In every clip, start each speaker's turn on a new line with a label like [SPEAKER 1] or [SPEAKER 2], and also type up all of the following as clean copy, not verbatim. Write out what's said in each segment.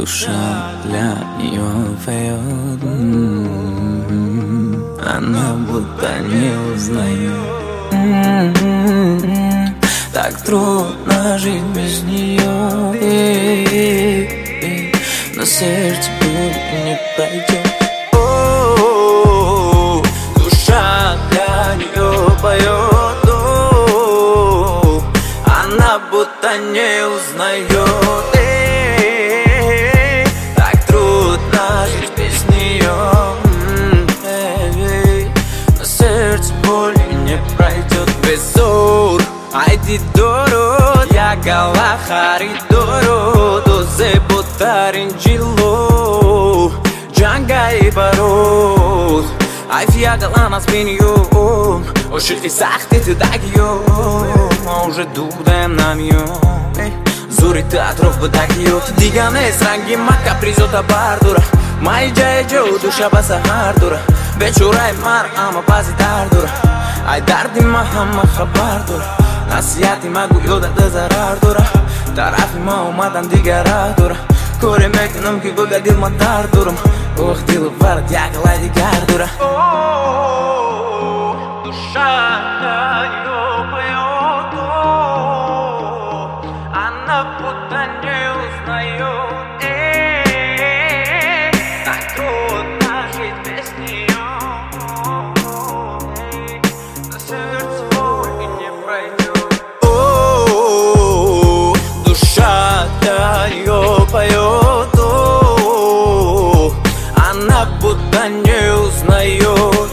[SPEAKER 1] Душа для нее поет, она будто не узнает. Так трудно жить без нее, но сердце боль не пройдет. Душа для нее поет, она будто не узнает. Так трудно жить без нее, но сердце боль не пройдет. Безур Айди дород, я гала харидород, озе ботарин джило, джанга и барод. Ай фиагала нас биньем, ошибки сахты ты дагьем, а уже дудем нам ем. Зури театров бадагьет, диганес ранги мака призота бардура, май джайджо душа басахардура, бечурай мар ама бази дардура, ай дарди махама хабардура. Насияти магу ёдада зарар дора, тарафи ма омадан дигара дора. Коре мекунам ки бага дилма дар дорам, ох дил барад якалай дигар дора. Душа её поёт, она будто не узнает. Так трудно жить без неё, но сердце боль не пройдет. Душа ее поет, она будто не узнает.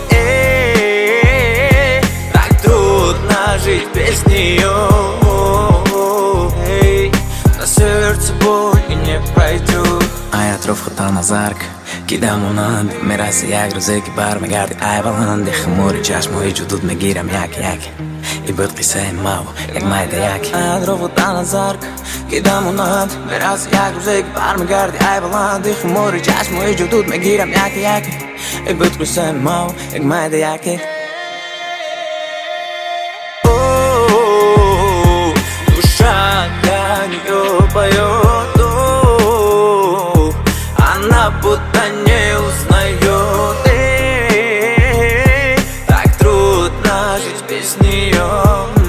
[SPEAKER 1] Так трудно жить без нее, на сердце боль не пройдет. Ай атроф хатана зарк кидамонанд мераси як рӯзе ки бармегарди ай баланди хмури чашмои ҷудуд мегирам як и буд қиссаи мав як майда як атроф хатана зарк кидамонанд мераси як рӯзе ки бармегарди ай баланди хмури чашмои ҷудуд мегирам як и буд қиссаи мав як майда як. Душа для неё поёт, она будто не узнает. Так трудно жить без неё.